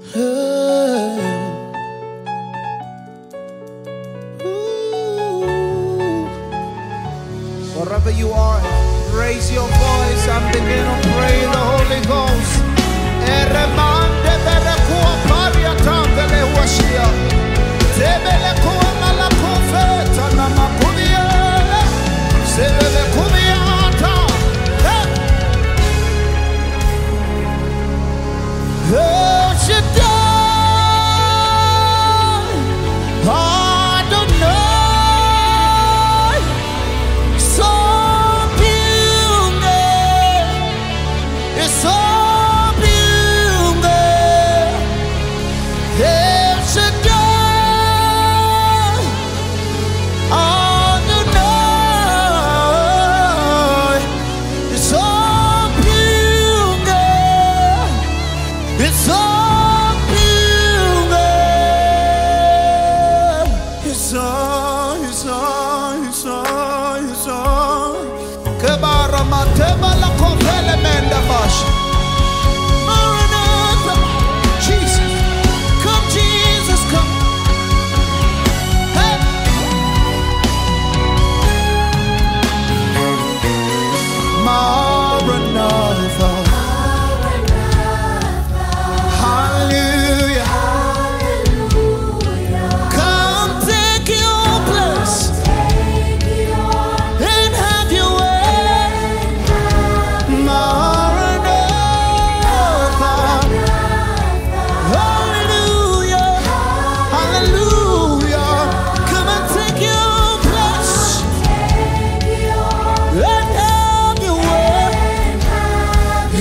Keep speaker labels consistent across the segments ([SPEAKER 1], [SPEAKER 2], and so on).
[SPEAKER 1] Wherever you are, raise your voice and begin to pray in the Holy Ghost. Jesus, come Jesus, come. Hey. Maranatha. Hallelujah. Come take your place and have your way. Maranatha. Hallelujah. Hallelujah. Come and take your place and have your way.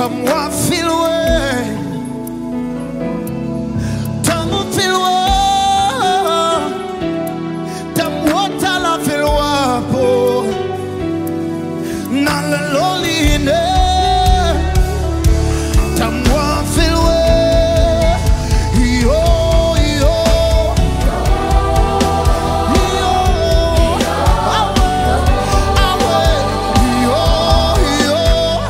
[SPEAKER 1] Tamwa filwe, tamu filwa, tamwota la filwa po, nalaloline, tamwa filwe, yo yo, yo, awe, awe, yo yo.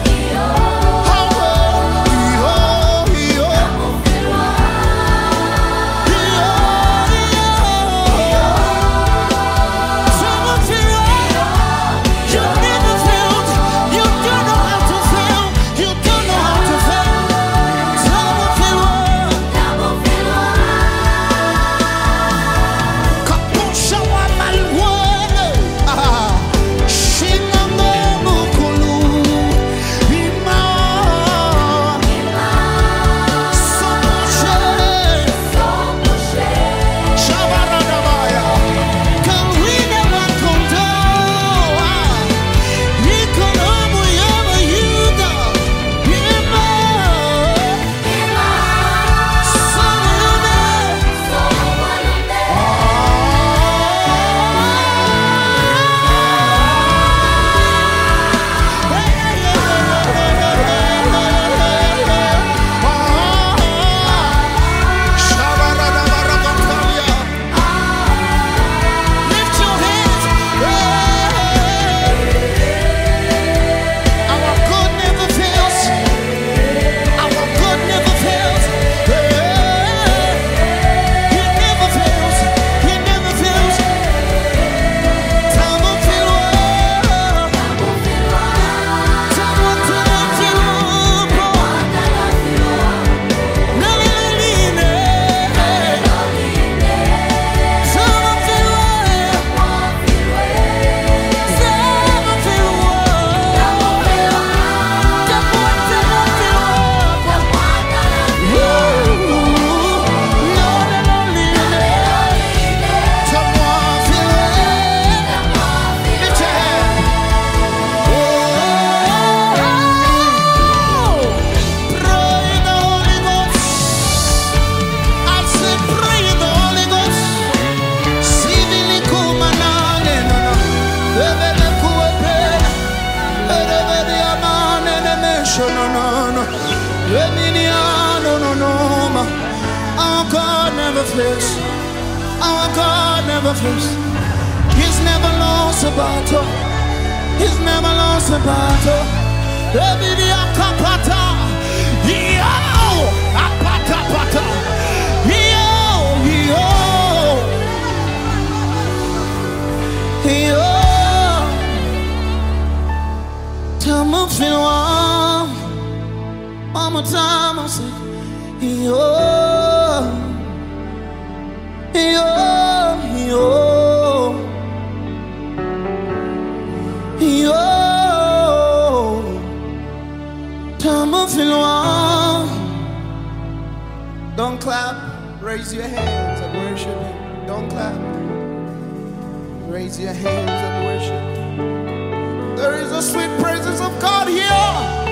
[SPEAKER 1] Our God never fails. Our God never fails. He's never lost a battle. He's never lost a battle. Every akapata, yo, apata pata, yo. Tamo filwa, mama tamo say, yo, yo, yo, yo. Tamo filwa. Don't clap, raise your hands and worship Him. Don't clap, raise your hands and worship. There is a sweet presence of God here.